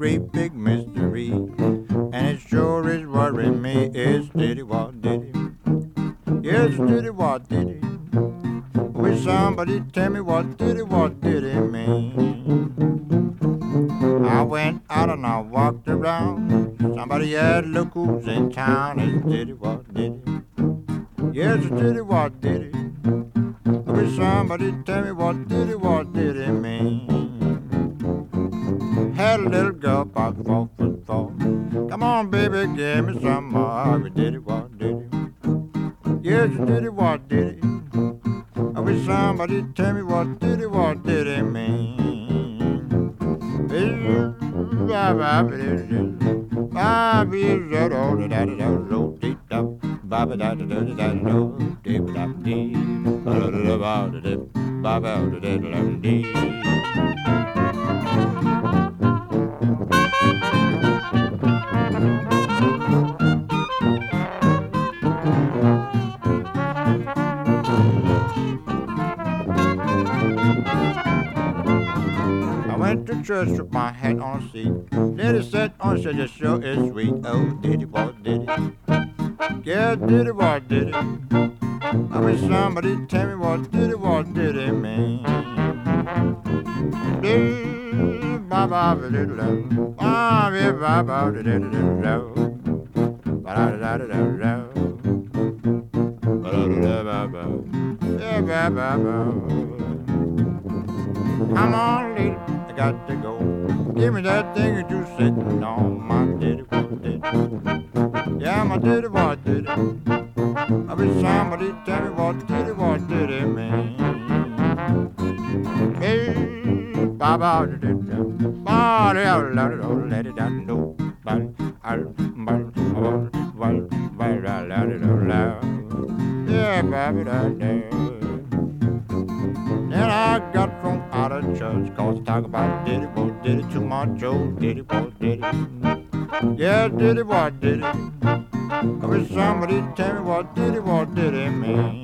great big mystery, and it sure is worrying me. It's diddy what diddy. Yes, diddy what diddy. Will somebody tell me what did it mean? I went out and I walked around. Somebody had look who's in town. It's did it what did it? Yes, it's did it what did it? Will somebody tell me what did it mean? Had a little girl about 4'4". Come on, baby, give me some more. We did it what did it? Yes, it's did it what did it? I wish somebody tell me what did it mean? I went to church with my hat on a seat. Lady sat on, said the show is sweet. Oh, did it, what did it? Yeah, did it, what did it? I wish somebody tell me what did it mean? Come on, lady, I got to go. Give me that thing that you sitting on my diddy what did it. Yeah, my diddy what did it. I wish somebody tell me what did it mean? Hey, Baba, did it. Let it know. Yeah, Baba, then I got thrown out of church, cause I talk about did it to my Joe, did it, what did it? Yeah, did it, what did it? I wish somebody tell me what did it mean?